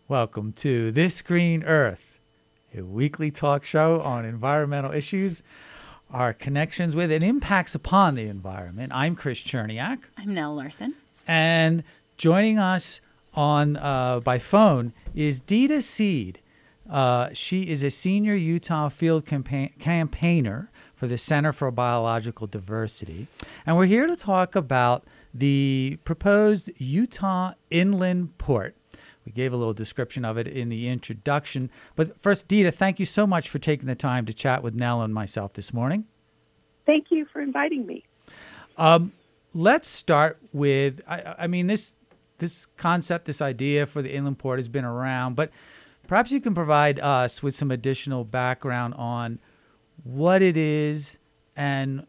Welcome to This Green Earth, a weekly talk show on environmental issues, our connections with and impacts upon the environment. I'm Chris Cherniak. I'm Nell Larson. And joining us on by phone is Dita Seed. She is a senior Utah field campaigner for the Center for Biological Diversity. And we're here to talk about the proposed Utah Inland Port. We gave a little description of it in the introduction. But first, Dita, thank you so much for taking the time to chat with Nell and myself this morning. Thank you for inviting me. Let's start with, this concept, this idea for the inland port has been around, but perhaps you can provide us with some additional background on what it is and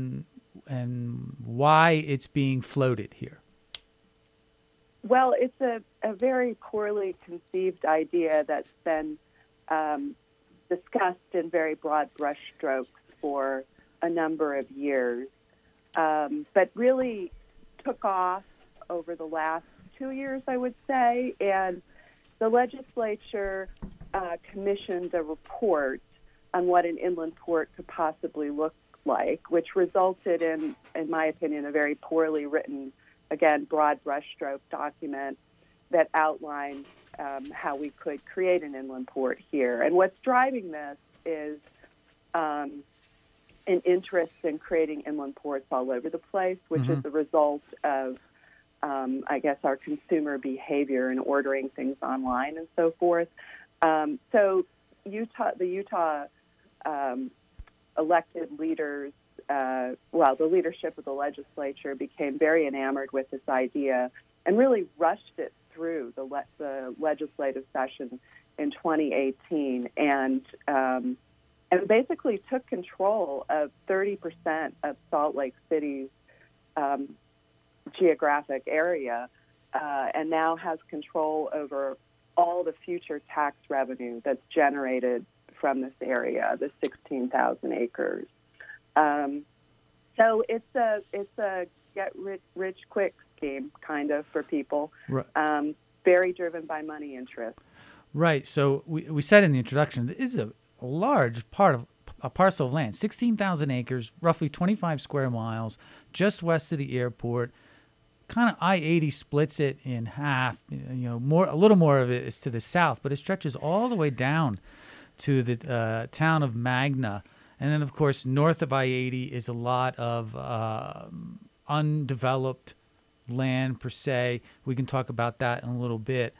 why it's being floated here. Well, it's a very poorly conceived idea that's been discussed in very broad brushstrokes for a number of years, but really took off over the last 2 years, I would say, and the legislature commissioned a report on what an inland port could possibly look like, which resulted in my opinion, a very poorly written, again, broad brushstroke document that outlines how we could create an inland port here. And what's driving this is an interest in creating inland ports all over the place, which is the result of, our consumer behavior in ordering things online and so forth. So the Utah elected leaders, the leadership of the legislature became very enamored with this idea and really rushed it through the legislative session in 2018 and basically took control of 30% of Salt Lake City's geographic area and now has control over all the future tax revenue that's generated from this area, the 16,000 acres. So it's a get rich quick scheme kind of for people, right. Very driven by money interest. Right. So we said in the introduction, this is a large part of a parcel of land, 16,000 acres, roughly 25 square miles, just west of the airport. Kind of I-80 splits it in half. A little more of it is to the south, but it stretches all the way down to the town of Magna. And then, of course, north of I-80 is a lot of undeveloped land, per se. We can talk about that in a little bit.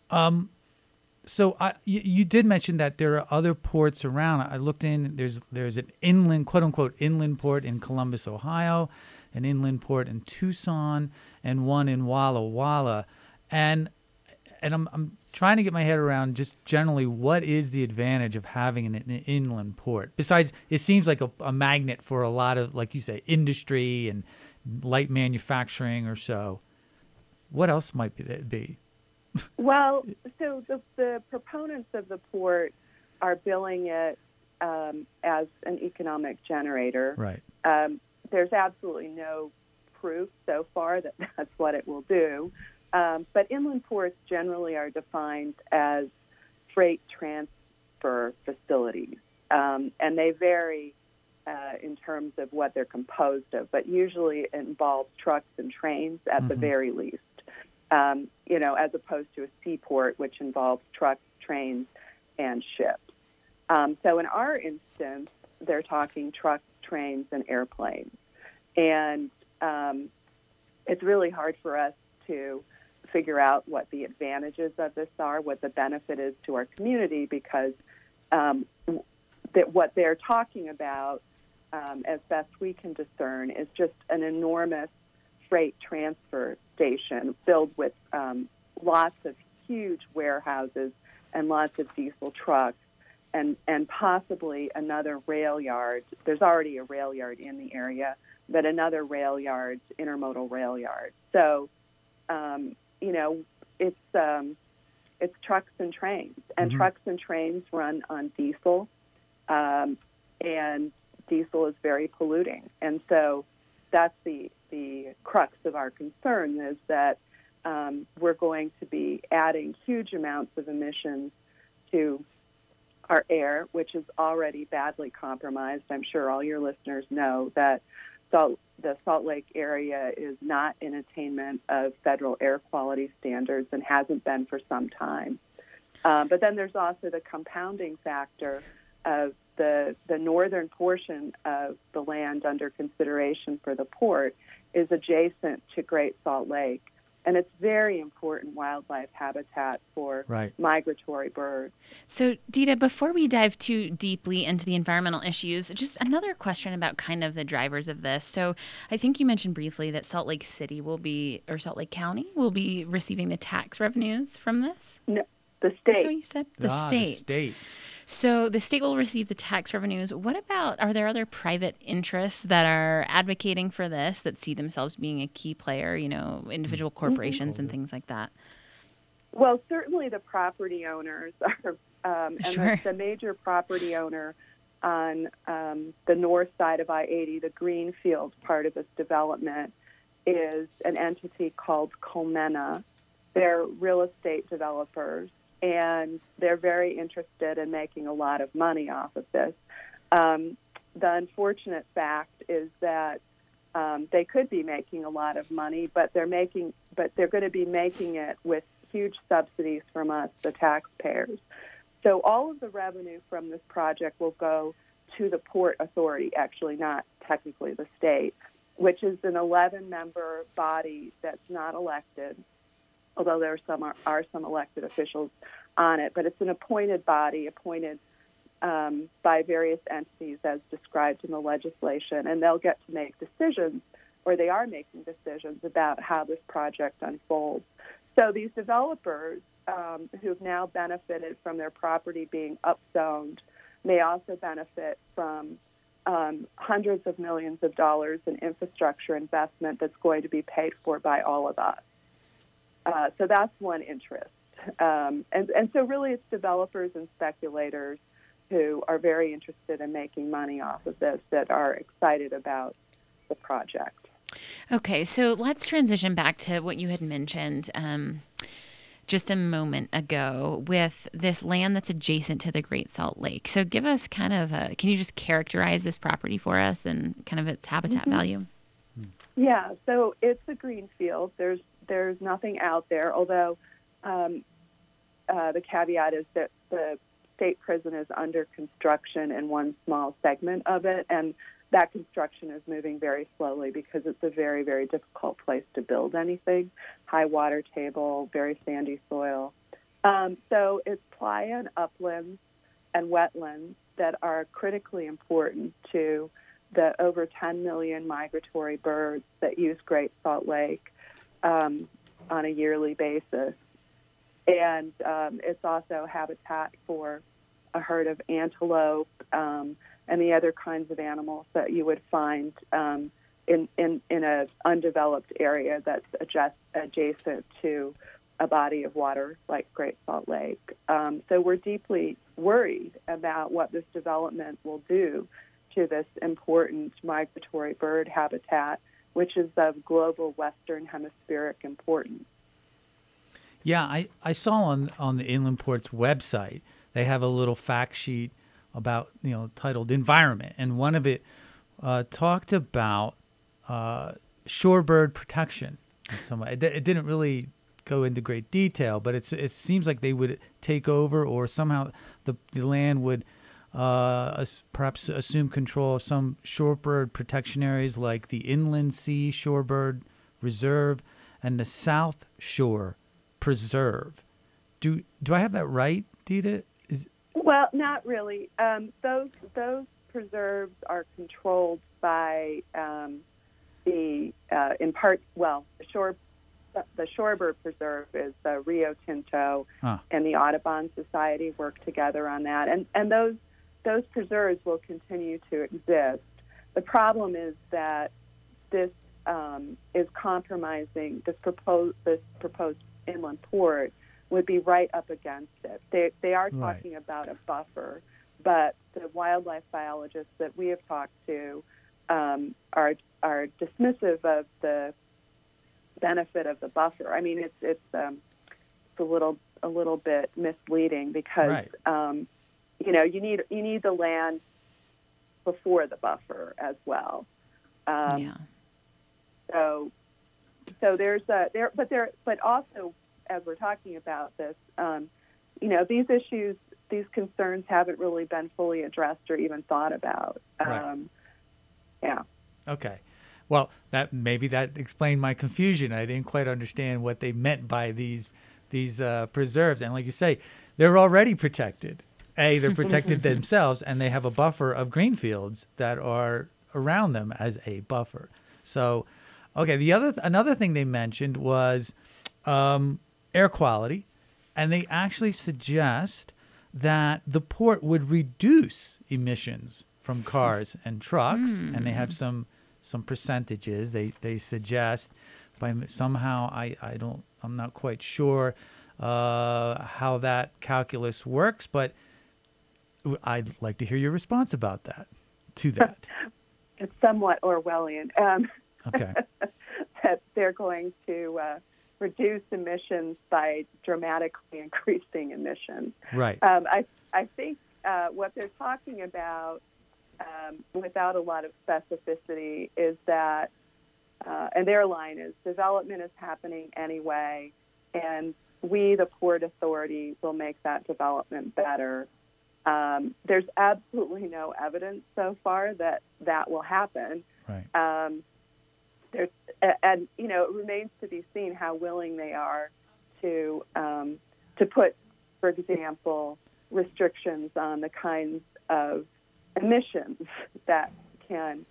So you did mention that there are other ports around. I looked in. There's an inland, quote-unquote, inland port in Columbus, Ohio, an inland port in Tucson, and one in Walla Walla. And I'm trying to get my head around just generally what is the advantage of having an inland port? Besides, it seems like a magnet for a lot of, like you say, industry and light manufacturing or so. What else might it be? Well, so the proponents of the port are billing it as an economic generator. Right. There's absolutely no proof so far that that's what it will do. But inland ports generally are defined as freight transfer facilities, and they vary in terms of what they're composed of, but usually it involves trucks and trains at the very least, as opposed to a seaport, which involves trucks, trains, and ships. So in our instance, they're talking trucks, trains, and airplanes. And it's really hard for us to figure out what the advantages of this are, what the benefit is to our community, because that what they're talking about, as best we can discern, is just an enormous freight transfer station filled with lots of huge warehouses and lots of diesel trucks and possibly another rail yard. There's already a rail yard in the area, but another rail yard, intermodal rail yard. So, it's trucks and trains, and trucks and trains run on diesel, and diesel is very polluting. And so that's the crux of our concern, is that we're going to be adding huge amounts of emissions to our air, which is already badly compromised. I'm sure all your listeners know that the Salt Lake area is not in attainment of federal air quality standards and hasn't been for some time. But then there's also the compounding factor of the northern portion of the land under consideration for the port is adjacent to Great Salt Lake. And it's very important wildlife habitat for migratory birds. So, Dita, before we dive too deeply into the environmental issues, just another question about kind of the drivers of this. So I think you mentioned briefly that Salt Lake City or Salt Lake County will be receiving the tax revenues from this? No, the state. That's what you said? The state. The state. So the state will receive the tax revenues. What about, are there other private interests that are advocating for this, that see themselves being a key player, individual corporations and things like that? Well, certainly the property owners are, Sure. and the major property owner on the north side of I-80, the Greenfield part of this development, is an entity called Colmena. They're real estate developers, and they're very interested in making a lot of money off of this. The unfortunate fact is that they could be making a lot of money, but they're going to be making it with huge subsidies from us, the taxpayers. So all of the revenue from this project will go to the Port Authority, actually not technically the state, which is an 11-member body that's not elected, although there are some elected officials on it, but it's an appointed body, appointed by various entities as described in the legislation, and they'll get to make decisions, or they are making decisions about how this project unfolds. So these developers who've now benefited from their property being upzoned may also benefit from hundreds of millions of dollars in infrastructure investment that's going to be paid for by all of us. So that's one interest. And so really it's developers and speculators who are very interested in making money off of this that are excited about the project. Okay, so let's transition back to what you had mentioned just a moment ago with this land that's adjacent to the Great Salt Lake. So give us kind of can you just characterize this property for us and kind of its habitat value? Yeah, so it's a greenfield. There's nothing out there, although the caveat is that the state prison is under construction in one small segment of it, and that construction is moving very slowly because it's a very, very difficult place to build anything. High water table, very sandy soil. So it's playa and uplands and wetlands that are critically important to the over 10 million migratory birds that use Great Salt Lake on a yearly basis. And it's also habitat for a herd of antelope and the other kinds of animals that you would find in an undeveloped area that's adjacent to a body of water like Great Salt Lake. So we're deeply worried about what this development will do to this important migratory bird habitat, which is of global Western Hemispheric importance. Yeah, I saw on the Inland Port's website, they have a little fact sheet about, titled Environment. And one of it talked about shorebird protection. It didn't really go into great detail, but it seems like they would take over, or somehow the land would perhaps assume control of some shorebird protection areas like the Inland Sea Shorebird Reserve and the South Shore Preserve. Do I have that right, Dita? Well, not really. Those preserves are controlled by the Shorebird Preserve is the Rio Tinto and the Audubon Society work together on that, and those preserves will continue to exist. The problem is that this is compromising this proposed inland port would be right up against it. They are talking about a buffer, but the wildlife biologists that we have talked to are dismissive of the benefit of the buffer. I mean, it's a little bit misleading because you need the land before the buffer as well. So there's but also as we're talking about this, these issues, these concerns haven't really been fully addressed or even thought about. Okay. Well, that explained my confusion. I didn't quite understand what they meant by these preserves. And like you say, they're already protected. They're protected themselves, and they have a buffer of green fields that are around them as a buffer. So, okay. Another thing they mentioned was air quality, and they actually suggest that the port would reduce emissions from cars and trucks, and they have some percentages. They suggest by somehow I'm not quite sure how that calculus works, but I'd like to hear your response about that. It's somewhat Orwellian. Okay. That they're going to reduce emissions by dramatically increasing emissions. Right. I think what they're talking about, without a lot of specificity, is that, and their line is, development is happening anyway, and we, the Port Authority, will make that development better. There's absolutely no evidence so far that will happen. Right. It remains to be seen how willing they are to put, for example, restrictions on the kinds of emissions that can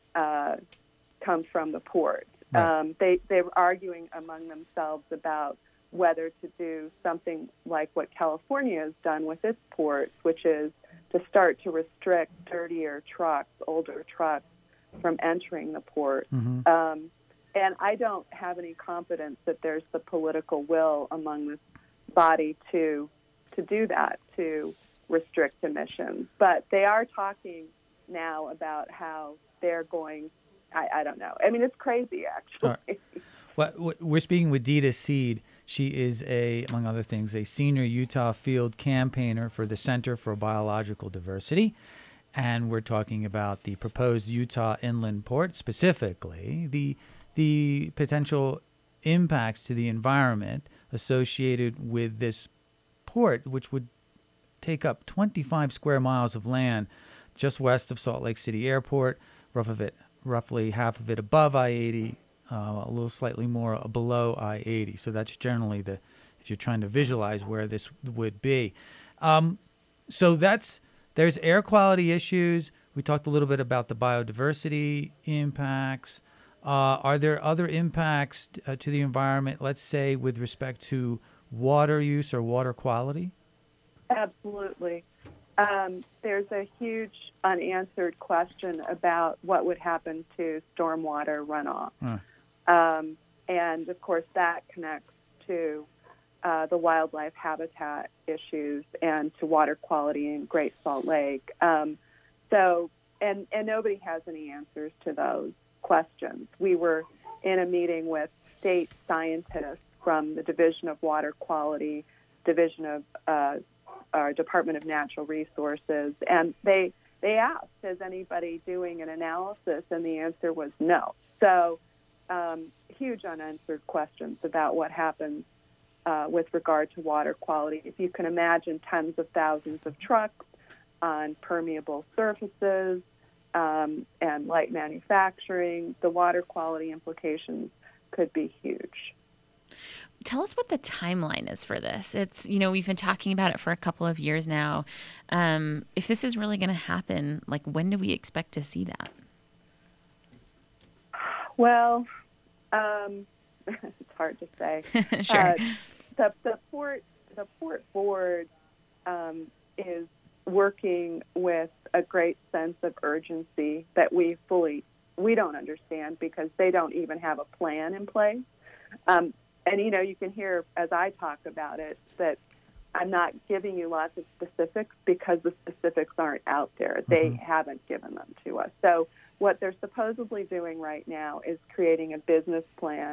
come from the port. Right. They were arguing among themselves about whether to do something like what California has done with its ports, which is to start to restrict dirtier trucks, older trucks, from entering the port. Mm-hmm. And I don't have any confidence that there's the political will among this body to do that, to restrict emissions. But they are talking now about how they're going, I don't know. I mean, it's crazy, actually. Right. Well, we're speaking with Dita Seed. She is, among other things, a senior Utah field campaigner for the Center for Biological Diversity. And we're talking about the proposed Utah inland port, specifically the potential impacts to the environment associated with this port, which would take up 25 square miles of land just west of Salt Lake City Airport, roughly half of it above I-80, a little slightly more below I-80. So that's generally if you're trying to visualize where this would be. So there's air quality issues. We talked a little bit about the biodiversity impacts. Are there other impacts to the environment, let's say, with respect to water use or water quality? Absolutely. There's a huge unanswered question about what would happen to stormwater runoff. And, of course, that connects to the wildlife habitat issues and to water quality in Great Salt Lake. And nobody has any answers to those questions. We were in a meeting with state scientists from the Division of Water Quality, Division of our Department of Natural Resources, and they asked, is anybody doing an analysis? And the answer was no. So huge unanswered questions about what happens with regard to water quality. If you can imagine tens of thousands of trucks on permeable surfaces and light manufacturing, the water quality implications could be huge. Tell us what the timeline is for this. It's, we've been talking about it for a couple of years now. If this is really going to happen, when do we expect to see that? Well, it's hard to say. Sure. The port board is working with a great sense of urgency that we don't understand because they don't even have a plan in place. And, you can hear as I talk about it that I'm not giving you lots of specifics because the specifics aren't out there. They haven't given them to us. So what they're supposedly doing right now is creating a business plan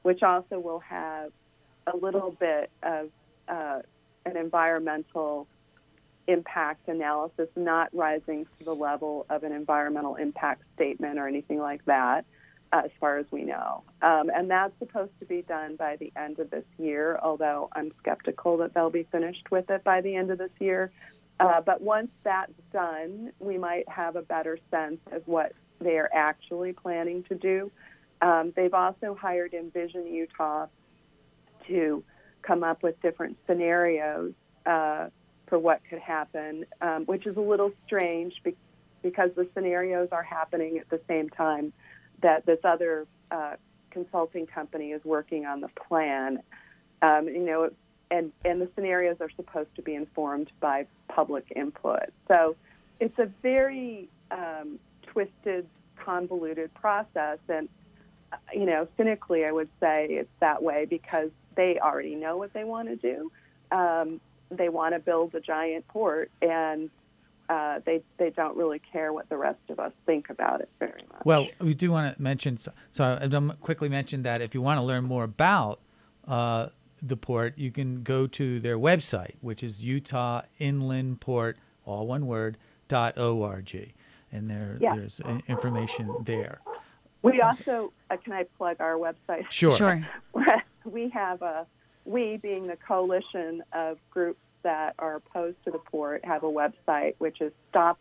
which also will have a little bit of an environmental impact analysis, not rising to the level of an environmental impact statement or anything like that, as far as we know. And that's supposed to be done by the end of this year, although I'm skeptical that they'll be finished with it by the end of this year. But once that's done, we might have a better sense of what they are actually planning to do. They've also hired Envision Utah to come up with different scenarios for what could happen, which is a little strange because the scenarios are happening at the same time that this other consulting company is working on the plan. And the scenarios are supposed to be informed by public input. So it's a very twisted, convoluted process. And, cynically, I would say it's that way because they already know what they want to do. They want to build a giant port, and they don't really care what the rest of us think about it very much. Well, we do want to mention, so I'll quickly mention that if you want to learn more about the port, you can go to their website, which is Utah Inland Port, all one word, .org. And there's information there. We also, can I plug our website? Sure. We have we being the coalition of groups that are opposed to the port, have a website, which is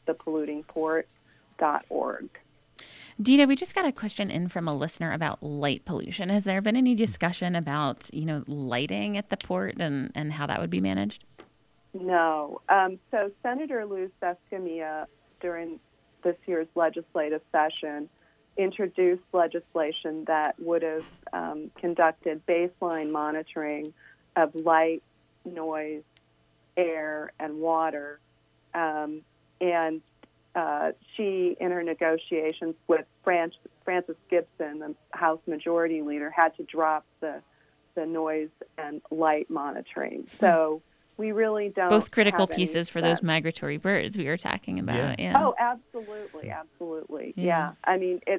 stopthepollutingport.org. Dina, we just got a question in from a listener about light pollution. Has there been any discussion about, lighting at the port and how that would be managed? No. So Senator Luz Escamilla, during this year's legislative session, introduced legislation that would have conducted baseline monitoring of light, noise, air, and water. And she, in her negotiations with Francis Gibson, the House Majority Leader, had to drop the noise and light monitoring. So we really don't. Both critical pieces for those migratory birds we were talking about. Yeah. Oh, absolutely. Yeah. I mean, it's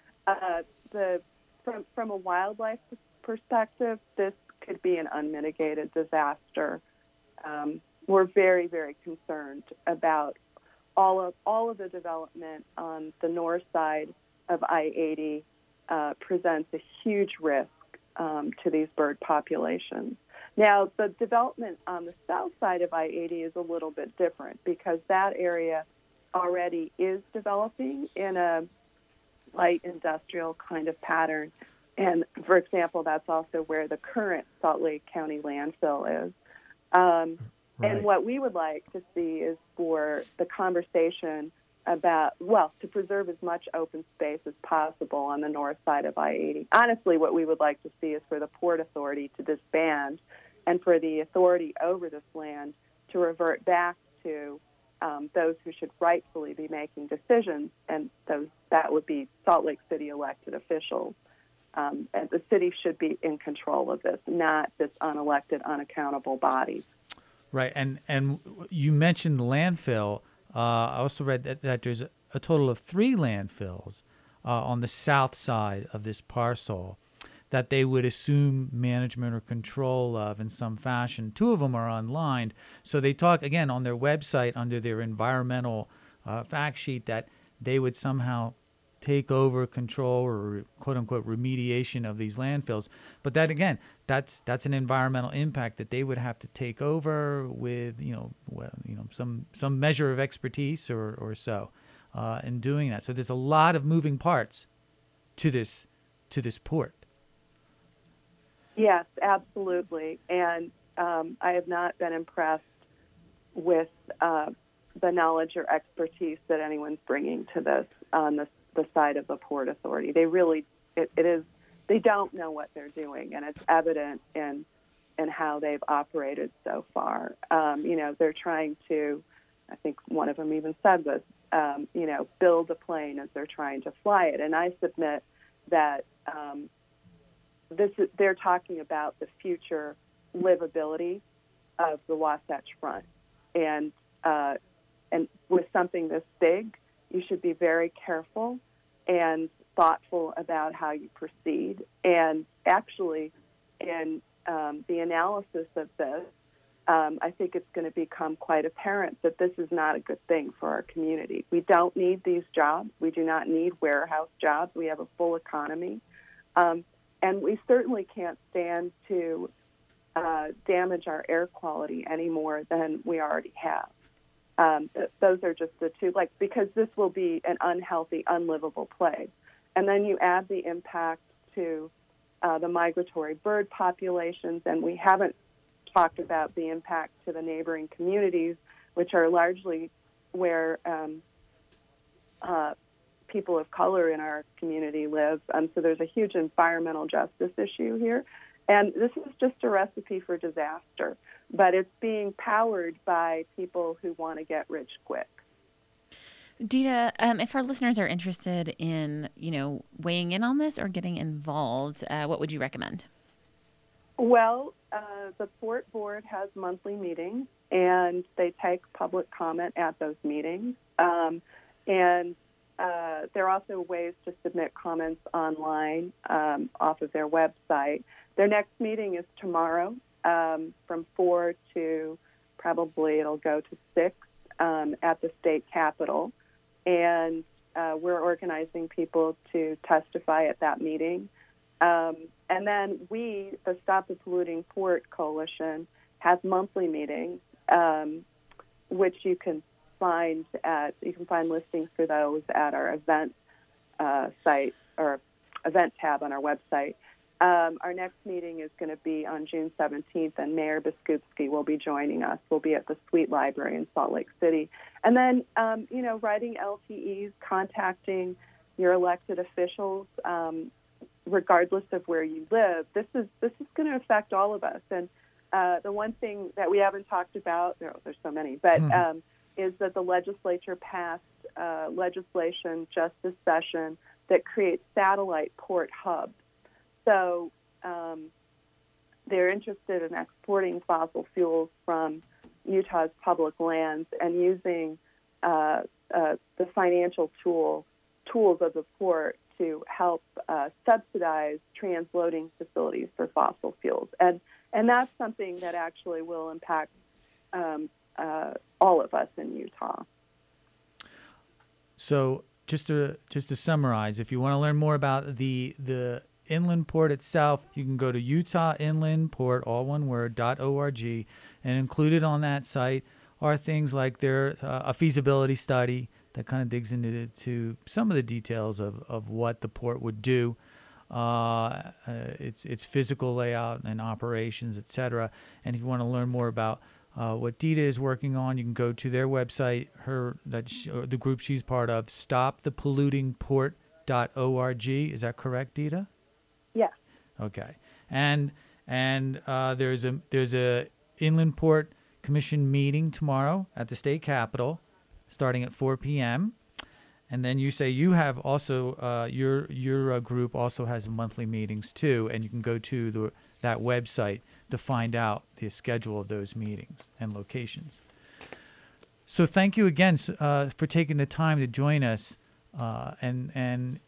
from a wildlife perspective, this could be an unmitigated disaster. We're very, very concerned about all of the development on the north side of I-80 presents a huge risk to these bird populations. Now, the development on the south side of I-80 is a little bit different because that area already is developing in a light industrial kind of pattern. And, for example, that's also where the current Salt Lake County landfill is. Right. And what we would like to see is for the conversation about, to preserve as much open space as possible on the north side of I-80. Honestly, what we would like to see is for the Port Authority to disband and for the authority over this land to revert back to those who should rightfully be making decisions, and that would be Salt Lake City elected officials. And the city should be in control of this, not this unelected, unaccountable body. Right, and you mentioned the landfill. I also read that there's a total of 3 landfills on the south side of this parcel that they would assume management or control of in some fashion. 2 of them are online. So they talk, again, on their website under their environmental fact sheet that they would somehow take over control or quote-unquote remediation of these landfills. But that, again, that's an environmental impact that they would have to take over with, some measure of expertise or so in doing that. So there's a lot of moving parts to this port. Yes, absolutely. And I have not been impressed with the knowledge or expertise that anyone's bringing to this on the side of the Port Authority. They really, they don't know what they're doing, and it's evident in how they've operated so far. They're trying to, I think one of them even said this, build a plane as they're trying to fly it. And I submit that they're talking about the future livability of the Wasatch Front, and with something this big, you should be very careful and thoughtful about how you proceed. And actually, in the analysis of this, I think it's going to become quite apparent that this is not a good thing for our community. We don't need these jobs. We do not need warehouse jobs. We have a full economy. And we certainly can't stand to damage our air quality any more than we already have. Those are just the two, because this will be an unhealthy, unlivable place. And then you add the impact to the migratory bird populations, and we haven't talked about the impact to the neighboring communities, which are largely where people of color in our community live. So there's a huge environmental justice issue here. And this is just a recipe for disaster, but it's being powered by people who want to get rich quick. Dita, if our listeners are interested in, weighing in on this or getting involved, what would you recommend? Well, the Port Board has monthly meetings, and they take public comment at those meetings. And there are also ways to submit comments online off of their website. Their next meeting is tomorrow from 4 to probably it'll go to 6 at the state capitol. And we're organizing people to testify at that meeting. And then we, the Stop the Polluting Port Coalition, has monthly meetings, which you can find listings for those at our event site or event tab on our website. Our next meeting is going to be on June 17th, and Mayor Biskupski will be joining us. We'll be at the Sweet Library in Salt Lake City. And then, writing LTEs, contacting your elected officials, regardless of where you live. This is going to affect all of us. And the one thing that we haven't talked about, there's so many, but is that the legislature passed legislation just this session that creates satellite port hubs. So they're interested in exporting fossil fuels from Utah's public lands and using the financial tools of the port to help subsidize transloading facilities for fossil fuels. And that's something that actually will impact all of us in Utah. So just to summarize, if you want to learn more about the inland port itself, you can go to Utah Inland Port, all one word, .org, and included on that site are things like a feasibility study that kind of digs into some of the details of what the port would do, its physical layout and operations, etc. And if you want to learn more about what Dita is working on, you can go to their website, the group she's part of, stopthepollutingport.org. Is that correct, Dita? Yes. Okay. And there's a Inland Port Commission meeting tomorrow at the state capitol, starting at 4 p.m. And then you say you have also your group also has monthly meetings too, and you can go to that website to find out the schedule of those meetings and locations. So thank you again for taking the time to join us and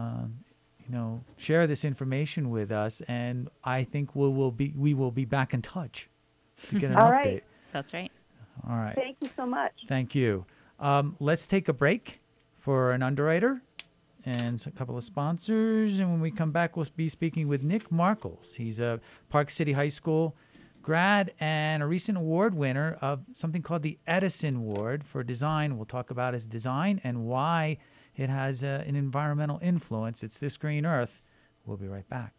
share this information with us. And I think we will be back in touch to get an All update. right. That's right. All right. Thank you so much. Thank you. Let's take a break for an underwriter and a couple of sponsors. And when we come back, we'll be speaking with Nick Markles. He's a Park City High School grad and a recent award winner of something called the Edison Award for Design. We'll talk about his design and why it has an environmental influence. It's This Green Earth. We'll be right back.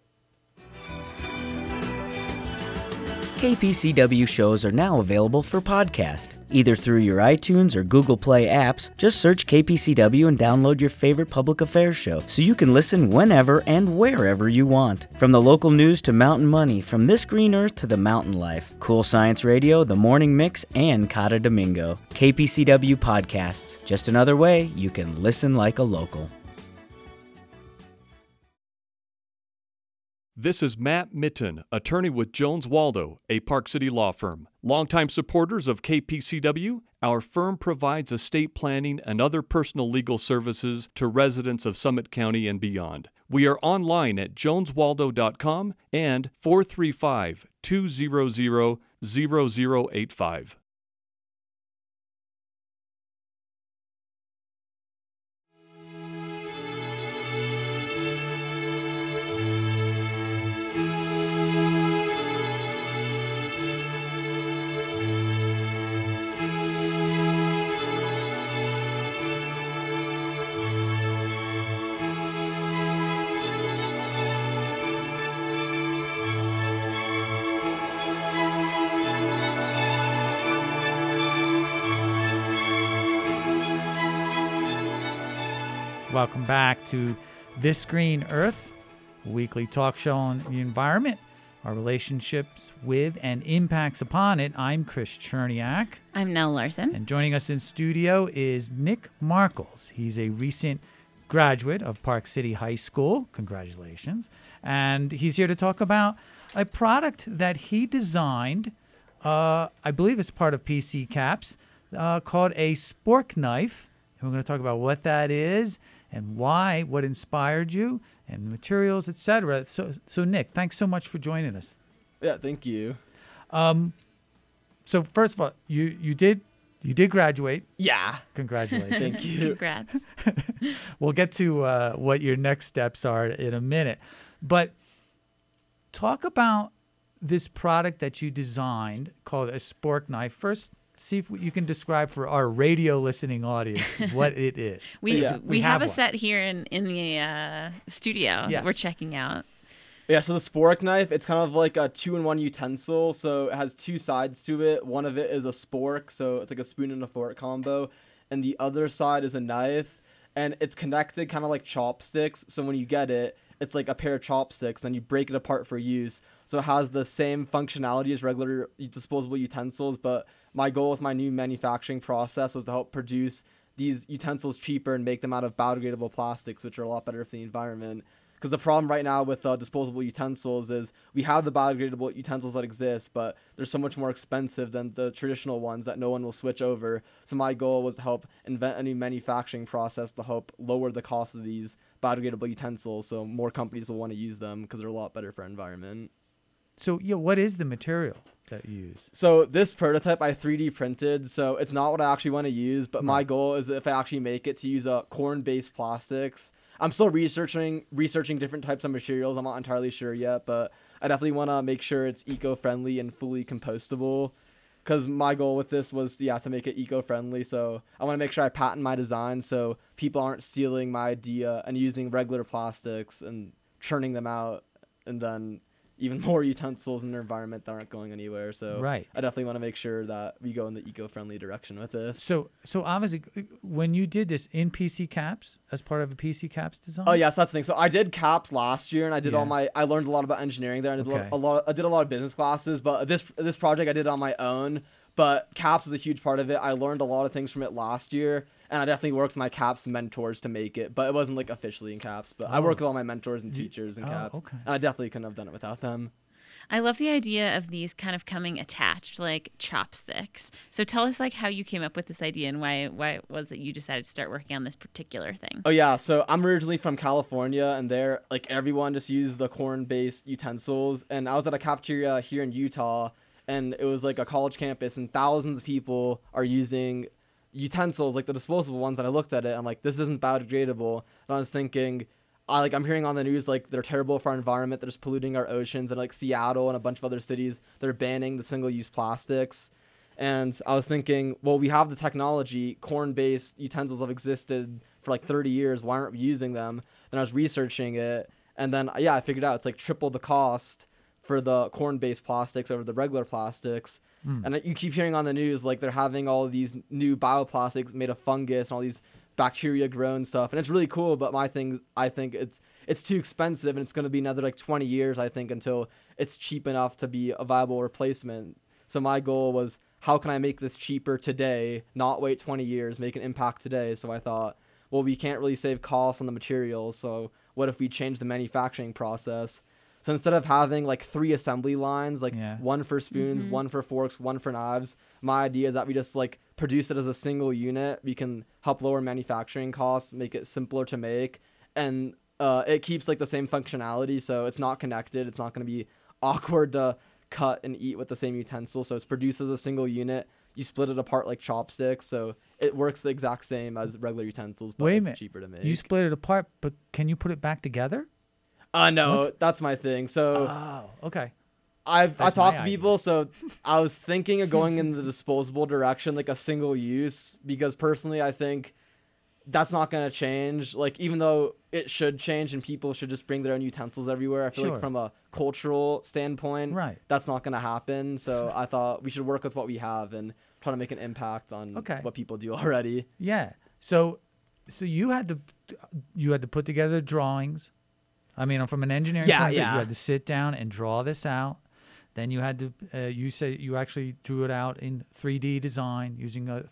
KPCW shows are now available for podcast. Either through your iTunes or Google Play apps, just search KPCW and download your favorite public affairs show so you can listen whenever and wherever you want. From the local news to Mountain Money, from This Green Earth to the Mountain Life, Cool Science Radio, The Morning Mix, and Cata Domingo. KPCW Podcasts, just another way you can listen like a local. This is Matt Mitten, attorney with Jones Waldo, a Park City law firm. Longtime supporters of KPCW Our firm provides estate planning and other personal legal services to residents of Summit County and beyond. We are online at joneswaldo.com and 435-200-0085. Welcome back to This Green Earth, a weekly talk show on the environment, our relationships with and impacts upon it. I'm Chris Cherniak. I'm Nell Larson. And joining us in studio is Nick Markles. He's a recent graduate of Park City High School. Congratulations. And he's here to talk about a product that he designed, I believe it's part of PC Caps, called a spork knife. And we're going to talk about what that is and why, what inspired you, and materials, etc. So Nick, thanks so much for joining us. Yeah, thank you. So first of all, you did graduate. Yeah. Congratulations. Thank you. Congrats. We'll get to what your next steps are in a minute. But talk about this product that you designed called a spork knife. First, see if you can describe for our radio listening audience what it is. We have a one. set here in the studio that we're checking out. Yeah, so the spork knife, it's kind of like a 2-in-1 utensil. So it has two sides to it. One of it is a spork, so it's like a spoon and a fork combo. And the other side is a knife. And it's connected kind of like chopsticks. So when you get it, it's like a pair of chopsticks, and you break it apart for use. So it has the same functionality as regular disposable utensils, but my goal with my new manufacturing process was to help produce these utensils cheaper and make them out of biodegradable plastics, which are a lot better for the environment. Because the problem right now with disposable utensils is we have the biodegradable utensils that exist, but they're so much more expensive than the traditional ones that no one will switch over. So my goal was to help invent a new manufacturing process to help lower the cost of these biodegradable utensils, so more companies will want to use them because they're a lot better for our environment. So what is the material that you use? So this prototype I 3D printed, so it's not what I actually want to use, but my goal is if I actually make it to use corn-based plastics. I'm still researching different types of materials. I'm not entirely sure yet, but I definitely want to make sure it's eco-friendly and fully compostable, because my goal with this was to make it eco-friendly. So I want to make sure I patent my design so people aren't stealing my idea and using regular plastics and churning them out, and then even more utensils in their environment that aren't going anywhere. So Right. I definitely want to make sure that we go in the eco-friendly direction with this. So obviously, when you did this in PC Caps as part of a PC Caps design? Oh yes, that's the thing. So I did CAPS last year, and I did Yeah. I learned a lot about engineering there, and Okay. I did a lot of business classes. But this project I did on my own. But CAPS is a huge part of it. I learned a lot of things from it last year, and I definitely worked with my CAPS mentors to make it. But it wasn't like officially in CAPS. But I worked with all my mentors and teachers in CAPS, okay. and I definitely couldn't have done it without them. I love the idea of these kind of coming attached like chopsticks. So tell us how you came up with this idea and why it was that you decided to start working on this particular thing. Oh yeah, so I'm originally from California, and there everyone just used the corn-based utensils. And I was at a cafeteria here in Utah, and it was like a college campus, and thousands of people are using utensils like the disposable ones. And I looked at it, I'm like, this isn't biodegradable. And I was thinking, I'm hearing on the news they're terrible for our environment. They're just polluting our oceans, and Seattle and a bunch of other cities, they're banning the single-use plastics. And I was thinking, well, we have the technology. Corn-based utensils have existed for 30 years. Why aren't we using them? Then I was researching it, and then I figured out it's triple the cost for the corn-based plastics over the regular plastics. And you keep hearing on the news they're having all of these new bioplastics made of fungus and all these bacteria grown stuff, and it's really cool, but I think it's too expensive, and it's going to be another 20 years I think until it's cheap enough to be a viable replacement. So my goal was, how can I make this cheaper today, not wait 20 years, make an impact today? So I thought, well, we can't really save costs on the materials, so what if we change the manufacturing process? So instead of having like 3 assembly lines, like Yeah. one for spoons, one for forks, one for knives, my idea is that we just like produce it as a single unit. We can help lower manufacturing costs, make it simpler to make, and it keeps like the same functionality. So it's not connected. It's not going to be awkward to cut and eat with the same utensil. So it's produced as a single unit. You split it apart like chopsticks, so it works the exact same as regular utensils, but Wait a it's minute. cheaper to make. You split it apart, but can you put it back together? No, that's my thing. So Oh, okay. I That's talked my to people, so I was thinking of going in the disposable direction, like a single use, because personally I think that's not going to change. Like, even though it should change and people should just bring their own utensils everywhere, I feel Sure. like from a cultural standpoint, Right. that's not going to happen. So I thought we should work with what we have and try to make an impact on Okay. what people do already. Yeah. So you had to put together drawings. I mean, from an engineering Yeah, point of view, yeah. you had to sit down and draw this out. Then you had to. You say you actually drew it out in 3D design using a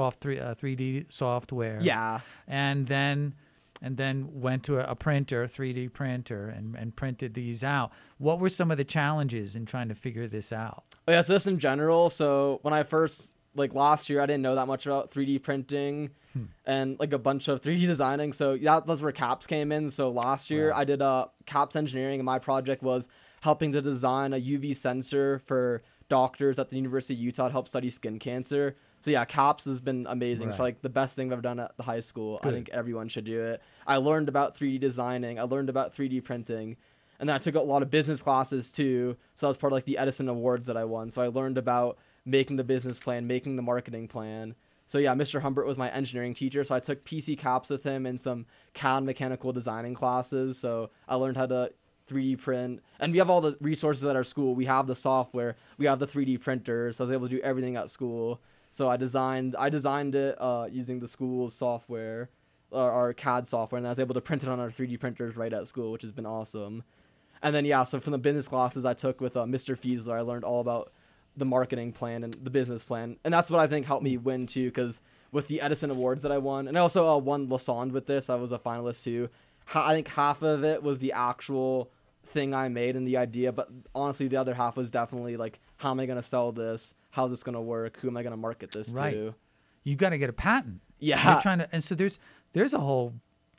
3D software. Yeah. And then went to a printer, 3D printer, and printed these out. What were some of the challenges in trying to figure this out? Oh, yeah, so just in general, so when I first, like last year, I didn't know that much about 3D printing and like a bunch of 3D designing. So that's where CAPS came in. So last year I did CAPS engineering, and my project was helping to design a UV sensor for doctors at the University of Utah to help study skin cancer. So yeah, CAPS has been amazing. It's Right. like the best thing I've ever done at the high school. Good. I think everyone should do it. I learned about 3D designing. I learned about 3D printing. And then I took a lot of business classes too. So that was part of like the Edison Awards that I won. So I learned about making the business plan, making the marketing plan. So yeah, Mr. Humbert was my engineering teacher. So I took PC CAPS with him and some CAD mechanical designing classes. So I learned how to 3D print. And we have all the resources at our school. We have the software. We have the 3D printer. So I was able to do everything at school. So I designed it using the school's software, our CAD software, and I was able to print it on our 3D printers right at school, which has been awesome. And then yeah, so from the business classes I took with Mr. Fiesler, I learned all about the marketing plan and the business plan, and that's what I think helped me win too, because with the Edison Awards that I won, and I also won Lassonde with this. I was a finalist too. I think half of it was the actual thing I made and the idea, but honestly the other half was definitely like, how am I going to sell this? How's this going to work? Who am I going to market this Right. to? You got to get a patent. Yeah. You're trying to, and so there's a whole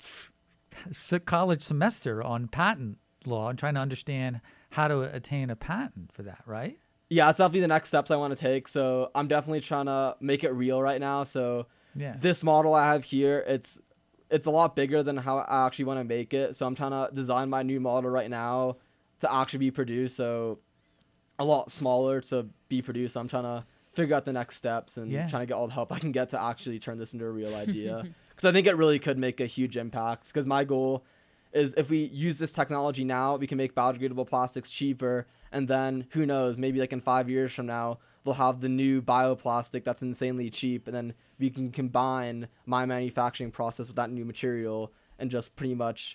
college semester on patent law and trying to understand how to attain a patent for that, right? Yeah, it's definitely the next steps I want to take. So I'm definitely trying to make it real right now. So Yeah. this model I have here, it's a lot bigger than how I actually want to make it. So I'm trying to design my new model right now to actually be produced. So a lot smaller to be produced. I'm trying to figure out the next steps and Yeah. trying to get all the help I can get to actually turn this into a real idea. Because I think it really could make a huge impact. Because my goal is if we use this technology now, we can make biodegradable plastics cheaper. And then who knows, maybe like in 5 years from now, they'll have the new bioplastic that's insanely cheap. And then we can combine my manufacturing process with that new material and just pretty much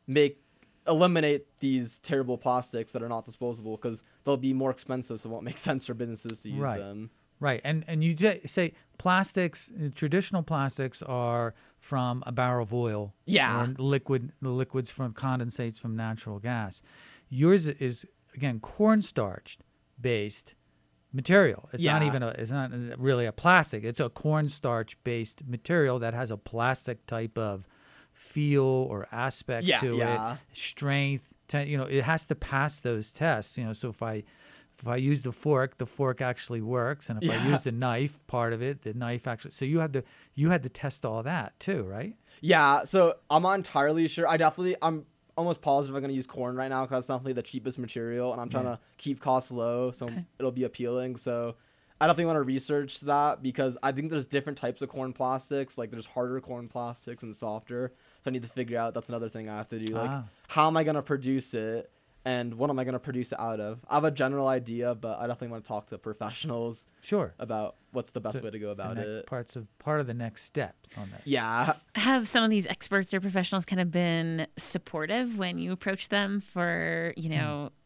eliminate these terrible plastics that are not disposable, because they'll be more expensive. So it won't make sense for businesses to use Right. them. Right. And you say plastics, traditional plastics are from a barrel of oil. Yeah. Or the liquids from condensates from natural gas. Yours is, again, cornstarch based material. It's not Yeah. even it's not really a plastic. It's a cornstarch based material that has a plastic type of feel or aspect Yeah, to yeah. it, strength. It has to pass those tests. So if I use the fork actually works, and if I Yeah. use the knife, part of it, the knife actually. So you had to test all that too, right? Yeah, so I'm not entirely sure. I'm almost positive I'm going to use corn right now, because that's definitely the cheapest material, and I'm trying to keep costs low, so it'll be appealing. So I definitely want to research that, because I think there's different types of corn plastics. Like there's harder corn plastics and softer. So I need to figure out, that's another thing I have to do. Like, how am I going to produce it? And what am I going to produce it out of? I have a general idea, but I definitely want to talk to professionals Sure. about what's the best way to go about it. Part of the next step on that. Yeah. Have some of these experts or professionals kind of been supportive when you approach them for,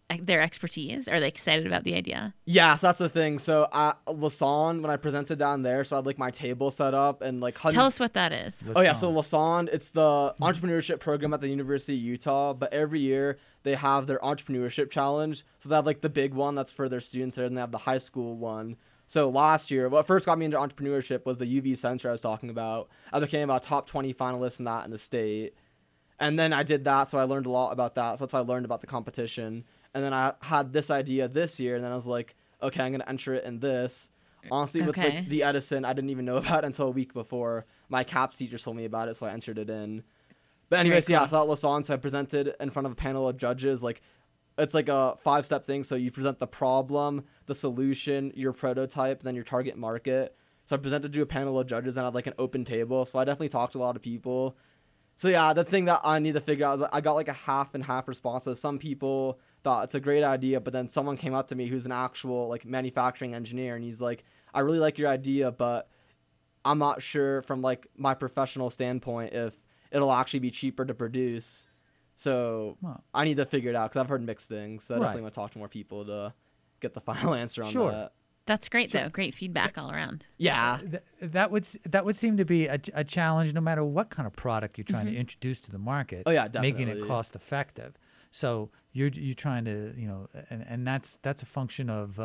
their expertise? Are they excited about the idea? Yeah, so that's the thing. So at Lassonde, when I presented down there, so I had like my table set up and like Tell us what that is. Oh yeah, so Lassonde, it's the entrepreneurship program at the University of Utah, but every year they have their entrepreneurship challenge. So they have like the big one that's for their students there, and they have the high school one. So last year, what first got me into entrepreneurship was the UV Center I was talking about. I became a top 20 finalist in that in the state. And then I did that, so I learned a lot about that. So that's how I learned about the competition. And then I had this idea this year, and then I was like, okay, I'm going to enter it in this. Honestly, with like the Edison, I didn't even know about it until a week before. My CAPS teacher told me about it, so I entered it in. But anyways, cool. Yeah, so at Lassonde, so I presented in front of a panel of judges. Like, it's like a 5-step thing. So you present the problem, the solution, your prototype, then your target market. So I presented to a panel of judges and I had like an open table. So I definitely talked to a lot of people. So yeah, the thing that I need to figure out is I got like a half and half response. So some people thought it's a great idea, but then someone came up to me who's an actual like manufacturing engineer, and he's like, I really like your idea, but I'm not sure from like my professional standpoint if it'll actually be cheaper to produce. So I need to figure it out because I've heard mixed things. So I definitely want to talk to more people to get the final answer on that. That's great, though. Great feedback all around. Yeah. That would seem to be a challenge no matter what kind of product you're trying to introduce to the market. Oh, yeah, definitely. Making it cost effective. So you're trying to, and that's a function of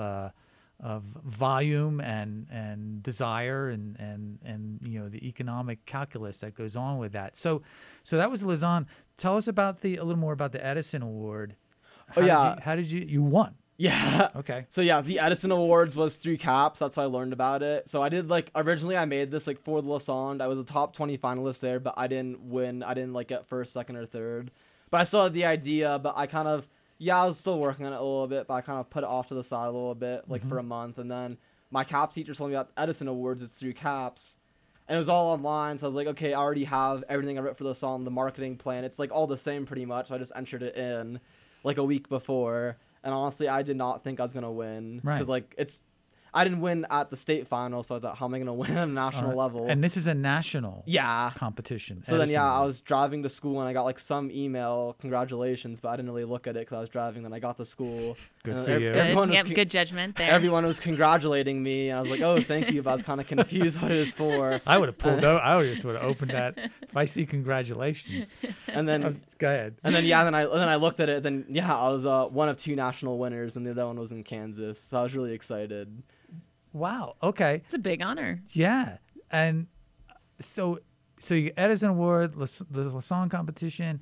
volume and desire and the economic calculus that goes on with that. So that was Lassonde. Tell us about a little more about the Edison Award. How did you won? Yeah. Okay. So yeah, the Edison Awards was through CAPS. That's how I learned about it. So I did originally I made this for the Lassonde. I was a top 20 finalist there, but I didn't win. I didn't get first, second, or third. But I still had the idea, but I kind of, I was still working on it a little bit, but I kind of put it off to the side a little bit, for a month. And then my CAPS teacher told me about Edison Awards. It's through CAPS. And it was all online, so I was like, okay, I already have everything I wrote for the song, the marketing plan. It's all the same pretty much. So I just entered it in a week before. And honestly, I did not think I was going to win. Right. Because I didn't win at the state final, so I thought, how am I going to win at a national level? And this is a national competition. So then, I was driving to school, and I got some email, congratulations, but I didn't really look at it because I was driving. Then I got to school. Good for you. Good judgment there. Everyone was congratulating me, and I was like, oh, thank you, but I was kind of confused what it was for. I would have pulled out. I just would have opened that. If I see congratulations. And then go ahead. And then then I looked at it. Then I was one of 2 national winners, and the other one was in Kansas. So I was really excited. Wow. Okay. It's a big honor. Yeah. And so you get Edison Award, the Lassonde competition.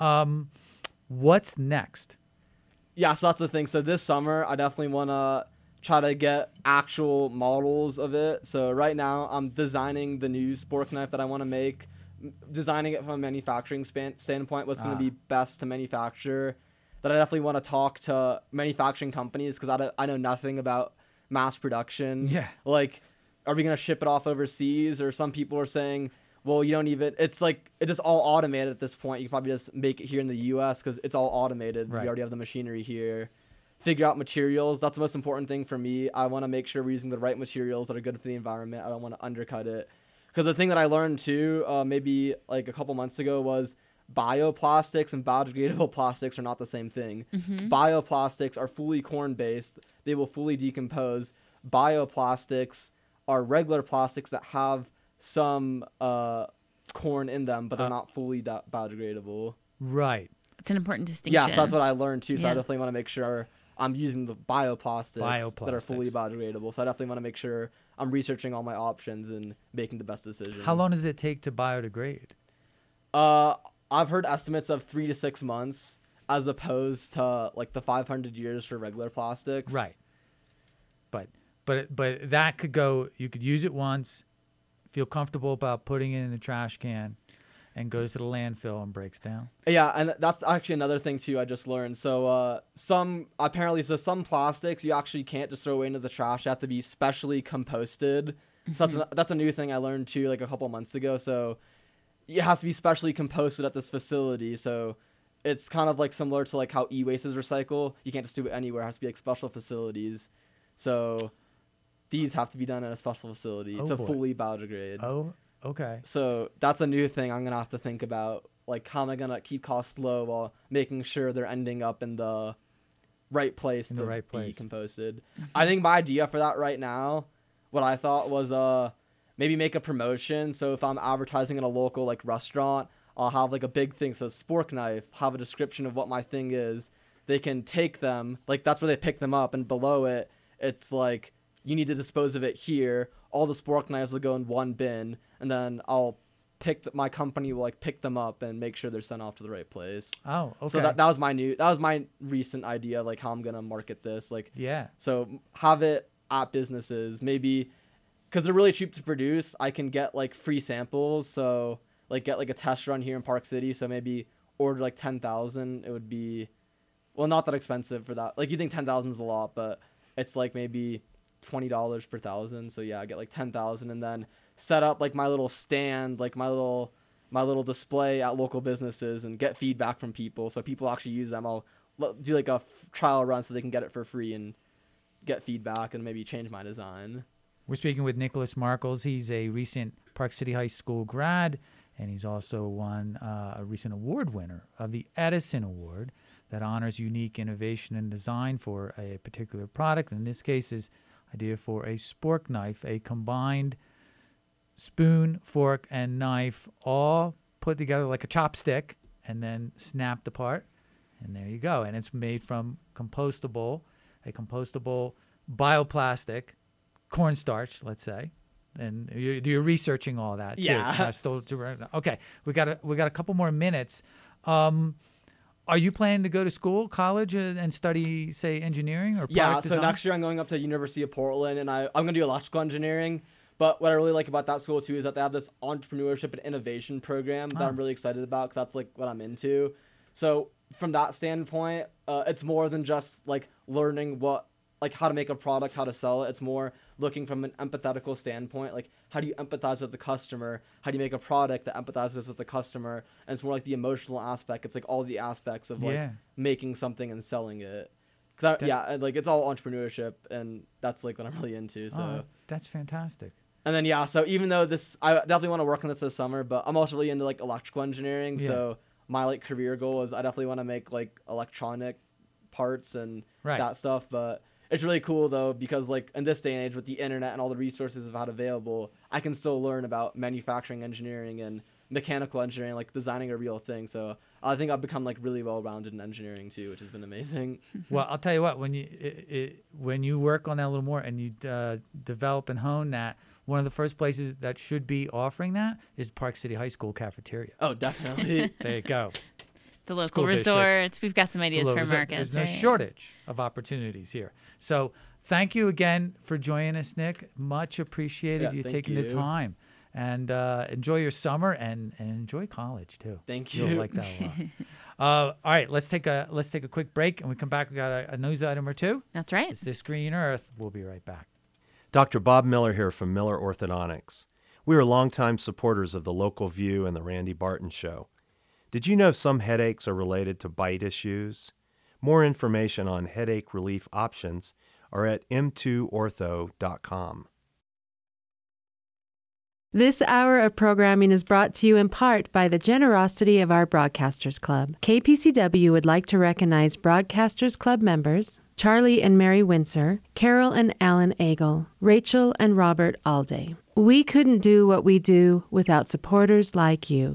What's next? Yeah, so that's the thing. So this summer, I definitely want to try to get actual models of it. So right now, I'm designing the new spork knife that I want to make, designing it from a manufacturing standpoint, what's going to be best to manufacture. That I definitely want to talk to manufacturing companies because I know nothing about mass production. Yeah. Are we going to ship it off overseas? Or some people are saying, well, you don't even, it's just all automated at this point. You can probably just make it here in the US because it's all automated. Right. We already have the machinery here. Figure out materials. That's the most important thing for me. I want to make sure we're using the right materials that are good for the environment. I don't want to undercut it. Because the thing that I learned too, maybe a couple months ago was bioplastics and biodegradable plastics are not the same thing. Mm-hmm. Bioplastics are fully corn-based. They will fully decompose. Bioplastics are regular plastics that have some corn in them, but they're not fully biodegradable. Right. It's an important distinction. Yeah, so that's what I learned too. So I definitely want to make sure I'm using the bioplastics that are fully biodegradable. So I definitely want to make sure I'm researching all my options and making the best decision. How long does it take to biodegrade? I've heard estimates of 3 to 6 months as opposed to the 500 years for regular plastics. Right. But that could go, you could use it once, feel comfortable about putting it in the trash can, and goes to the landfill and breaks down. Yeah, and that's actually another thing too I just learned. So some plastics you actually can't just throw away into the trash. You have to be specially composted. So that's a new thing I learned too a couple months ago. So it has to be specially composted at this facility. So it's kind of similar to how e-waste is recycled. You can't just do it anywhere. It has to be special facilities. So these have to be done at a special facility to fully biodegrade. Oh, okay. So that's a new thing I'm going to have to think about. How am I going to keep costs low while making sure they're ending up in the right place In to the right place. be composted. I think my idea for that right now, what I thought was maybe make a promotion. So if I'm advertising in a local like restaurant, I'll have like a big thing says spork knife, have a description of what my thing is. They can take them, like that's where they pick them up, and below it, it's like you need to dispose of it here. All the spork knives will go in one bin, and then I'll my company will like pick them up and make sure they're sent off to the right place. Oh, okay. So that was my recent idea, like how I'm gonna market this. Like, yeah. so have it at businesses, maybe because they're really cheap to produce. I can get like free samples, so like get like a test run here in Park City. So maybe order like 10,000. It would be, well, not that expensive for that. Like you think 10,000 is a lot, but it's like maybe $20 per 1,000. So yeah, I get like 10,000, and then set up like my little stand, like my little display at local businesses, and get feedback from people. So people actually use them. I'll do like a trial run so they can get it for free and get feedback and maybe change my design. We're speaking with Nicholas Markles. He's a recent Park City High School grad, and he's also won a recent award winner of the Edison Award that honors unique innovation and design for a particular product. In this case, his idea for a spork knife, a combined spoon, fork, and knife, all put together like a chopstick and then snapped apart. And there you go. And it's made from a compostable bioplastic cornstarch, let's say. And you're researching all that too. Yeah. Okay. We got a couple more minutes. Are you planning to go to school, college, and study, say, engineering or product design? So next year I'm going up to University of Portland, and I'm going to do electrical engineering. But what I really like about that school too is that they have this entrepreneurship and innovation program that I'm really excited about, because that's like what I'm into. So from that standpoint, it's more than just like learning how to make a product, how to sell it. It's more looking from an empathetical standpoint, like how do you empathize with the customer? How do you make a product that empathizes with the customer? And it's more like the emotional aspect. It's like all the aspects of like making something and selling it. And like it's all entrepreneurship, and that's like what I'm really into. So that's fantastic. And then so even though I definitely want to work on this summer, but I'm also really into like electrical engineering. Yeah. So my like career goal is I definitely want to make like electronic parts and that stuff. But it's really cool though, because like in this day and age with the internet and all the resources I've had available, I can still learn about manufacturing engineering and mechanical engineering, like designing a real thing. So I think I've become like really well-rounded in engineering too, which has been amazing. Well, I'll tell you what, when you work on that a little more and you develop and hone that, one of the first places that should be offering that is Park City High School cafeteria. Oh, definitely. There you go. The local resorts. We've got some ideas for markets. There's no shortage of opportunities here. So thank you again for joining us, Nick. Much appreciated you taking the time. And enjoy your summer and enjoy college too. Thank you. You'll like that a lot. All right, let's take a quick break, and we come back. We got a news item or two. That's right. It's This Green Earth. We'll be right back. Dr. Bob Miller here from Miller Orthodontics. We are longtime supporters of the Local View and the Randy Barton Show. Did you know some headaches are related to bite issues? More information on headache relief options are at m2ortho.com. This hour of programming is brought to you in part by the generosity of our Broadcasters Club. KPCW would like to recognize Broadcasters Club members Charlie and Mary Windsor, Carol and Alan Agel, Rachel and Robert Alday. We couldn't do what we do without supporters like you.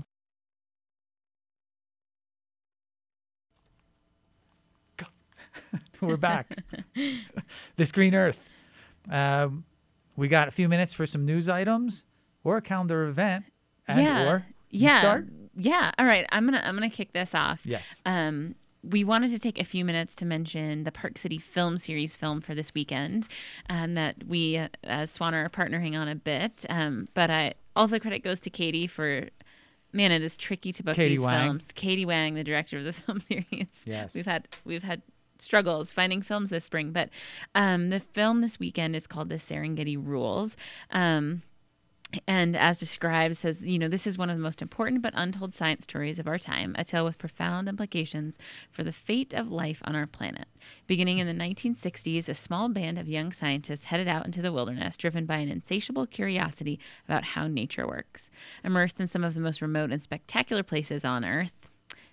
We're back. This Green Earth. We got a few minutes for some news items or a calendar event. Start? Yeah. All right. I'm gonna kick this off. Yes. We wanted to take a few minutes to mention the Park City Film Series film for this weekend that we, as Swanner, are partnering on a bit. But all the credit goes to Katie for, man, it is tricky to book these films. Katie Wang, the director of the film series. Yes. We've had struggles finding films this spring, but the film this weekend is called The Serengeti Rules. And as described, says, this is one of the most important but untold science stories of our time, a tale with profound implications for the fate of life on our planet. Beginning in the 1960s, a small band of young scientists headed out into the wilderness, driven by an insatiable curiosity about how nature works. Immersed in some of the most remote and spectacular places on Earth,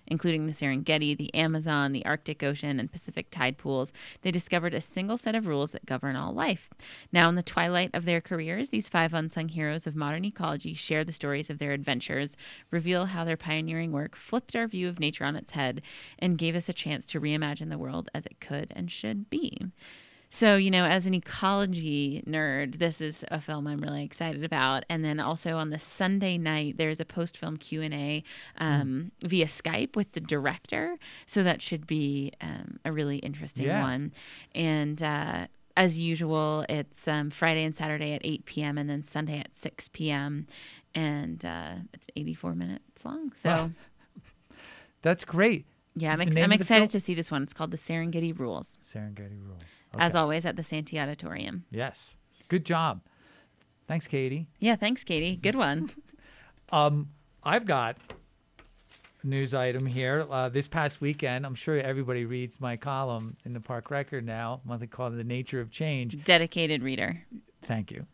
including the Serengeti, the Amazon, the Arctic Ocean, and Pacific tide pools, they discovered a single set of rules that govern all life. Now, in the twilight of their careers, these 5 unsung heroes of modern ecology share the stories of their adventures, reveal how their pioneering work flipped our view of nature on its head, and gave us a chance to reimagine the world as it could and should be. So, as an ecology nerd, this is a film I'm really excited about. And then also on the Sunday night, there's a post-film Q&A via Skype with the director. So that should be a really interesting one. And as usual, it's Friday and Saturday at 8 p.m. and then Sunday at 6 p.m. And it's 84 minutes long. So that's great. Yeah, I'm excited to see this one. It's called The Serengeti Rules. Serengeti Rules. Okay. As always, at the Santee Auditorium. Yes. Good job. Thanks, Katie. Yeah, thanks, Katie. Good one. I've got a news item here. This past weekend, I'm sure everybody reads my column in the Park Record now, monthly called The Nature of Change. Dedicated reader. Thank you.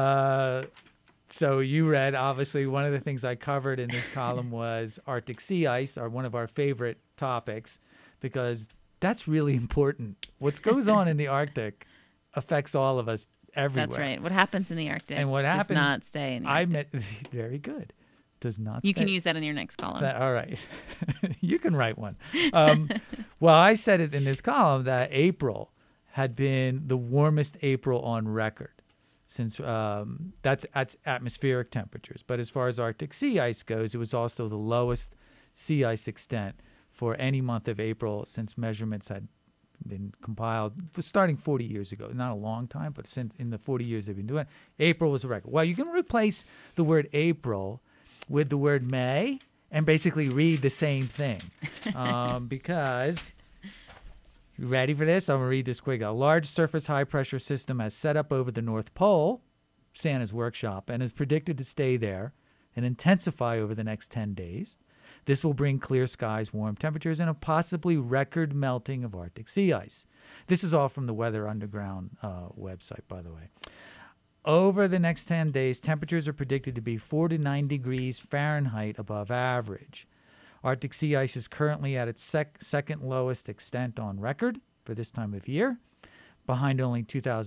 So you read, obviously, one of the things I covered in this column was Arctic sea ice, one of our favorite topics, because that's really important. What goes on in the Arctic affects all of us everywhere. That's right. What happens in the Arctic does not stay in the Arctic. Very good. Does not You stay. can use that in your next column. All right. You can write one. Well, I said it in this column that April had been the warmest April on record, since that's atmospheric temperatures. But as far as Arctic sea ice goes, it was also the lowest sea ice extent for any month of April since measurements had been compiled starting 40 years ago. Not a long time, but since in the 40 years they've been doing it, April was a record. Well, you can replace the word April with the word May and basically read the same thing. Because, you ready for this? I'm going to read this quick. A large surface high-pressure system has set up over the North Pole, Santa's workshop, and is predicted to stay there and intensify over the next 10 days. This will bring clear skies, warm temperatures, and a possibly record melting of Arctic sea ice. This is all from the Weather Underground website, by the way. Over the next 10 days, temperatures are predicted to be 4 to 9 degrees Fahrenheit above average. Arctic sea ice is currently at its second lowest extent on record for this time of year, behind only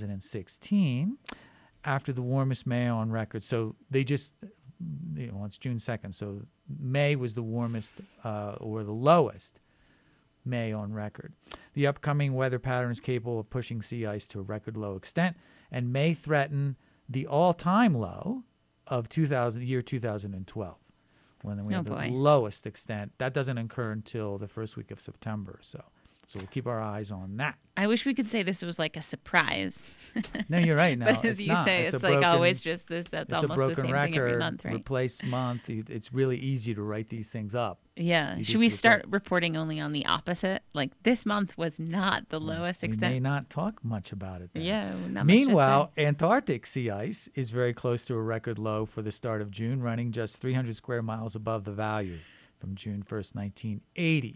2016, after the warmest May on record. So they just, it's June 2nd, so May was the warmest or the lowest May on record. The upcoming weather pattern is capable of pushing sea ice to a record low extent and may threaten the all-time low of the year 2012, when we have the lowest extent. That doesn't occur until the first week of September, so we'll keep our eyes on that. I wish we could say this was like a surprise. No, you're right. No, but as you say, it's like always just this. That's almost the same thing every month, right? Replaced month. It's really easy to write these things up. Yeah. Should we start reporting only on the opposite? Like this month was not the lowest extent. We may not talk much about it then. Yeah. Not Meanwhile, Antarctic sea ice is very close to a record low for the start of June, running just 300 square miles above the value from June 1st, 1980.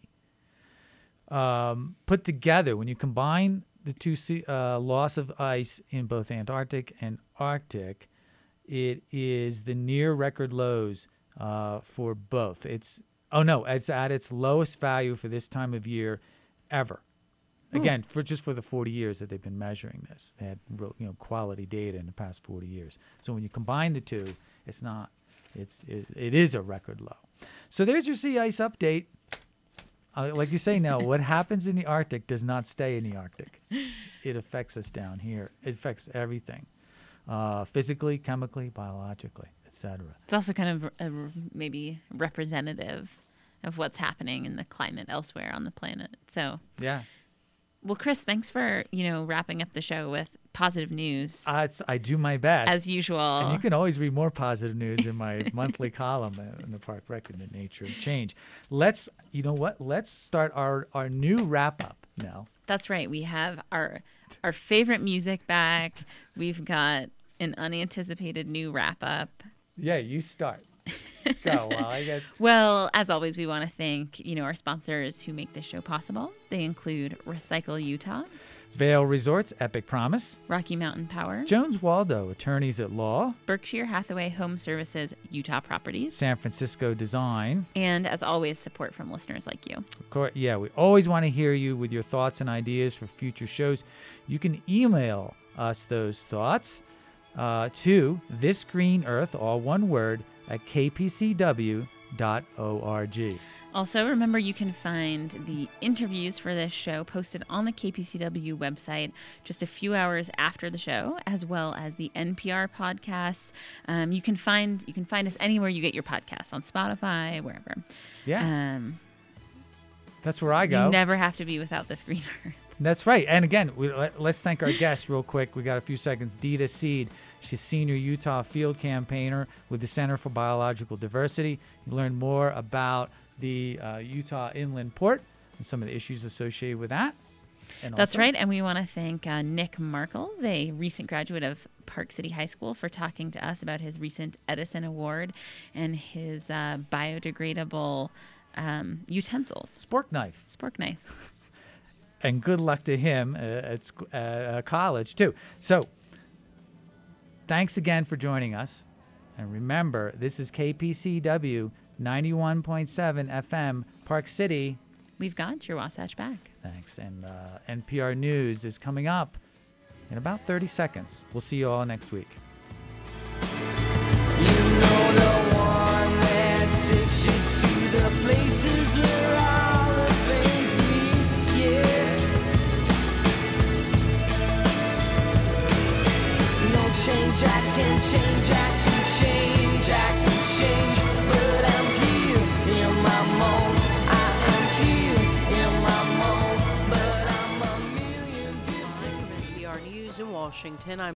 Put together, when you combine the two loss of ice in both Antarctic and Arctic, it is the near record lows for both. It's at its lowest value for this time of year ever. Again, for the 40 years that they've been measuring this, they had quality data in the past 40 years. So when you combine the two, it is a record low. So there's your sea ice update. Like you say, now, what happens in the Arctic does not stay in the Arctic. It affects us down here. It affects everything, physically, chemically, biologically, etc. It's also kind of maybe representative of what's happening in the climate elsewhere on the planet. So yeah. Well, Chris, thanks for wrapping up the show with positive news. I do my best, as usual. And you can always read more positive news in my monthly column in the Park Record, The Nature of Change. Let's start our new wrap up now. That's right. We have our favorite music back. We've got an unanticipated new wrap up. Yeah, you start. Go. Well, as always, we want to thank our sponsors who make this show possible. They include Recycle Utah. Vail Resorts, Epic Promise. Rocky Mountain Power. Jones Waldo, Attorneys at Law. Berkshire Hathaway Home Services, Utah Properties. San Francisco Design. And as always, support from listeners like you. Of course, yeah, we always want to hear you with your thoughts and ideas for future shows. You can email us those thoughts to thisgreenearth, all one word, at kpcw.org. Also, remember you can find the interviews for this show posted on the KPCW website just a few hours after the show, as well as the NPR podcasts. You can find us anywhere you get your podcasts, on Spotify, wherever. Yeah. That's where I go. You never have to be without This Green Earth. That's right. And again, let's thank our guests real quick. We got a few seconds. Dita Seed. She's senior Utah field campaigner with the Center for Biological Diversity. You learn more about the Utah Inland Port and some of the issues associated with that. And That's also, right. And we want to thank Nick Markles, a recent graduate of Park City High School, for talking to us about his recent Edison Award and his biodegradable utensils. Spork knife. And good luck to him at college, too. So, thanks again for joining us. And remember, this is KPCW 91.7 FM, Park City. We've got your Wasatch back. Thanks. And NPR News is coming up in about 30 seconds. We'll see you all next week. You know the one that takes you to the places where all the things meet, yeah. No change, I can change, I can change, I can change, but I'm here in my mold. I am here in my mold, but I'm a million different. NPR News in Washington. I'm